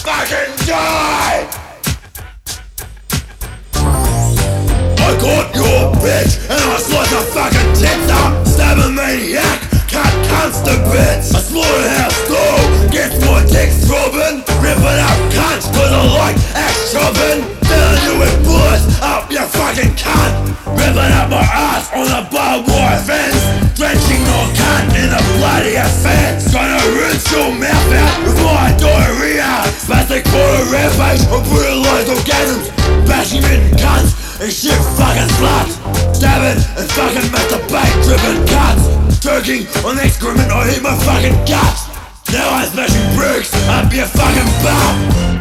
fucking die! I caught your bitch and I sliced her fucking tits up. Stab a maniac, cut cunts to bits. A slaughterhouse dog gets my dick throbbing. Ripping up cunts cause I like axe chopping. Filling you with bullets up your fucking cunt. Ripping up my ass on a barbed wire fence. Drenching your cunt in a bloody offense. Gonna rinse your mouth out with my diarrhea. Spastic for a rampage of brutalized orgasms. Bashing in cunts and shit fucking sluts. Stabbing and fucking masturbate, dripping cuts. Turking on excrement, I eat my fucking guts. Now I'm smashing bricks up your fucking bum.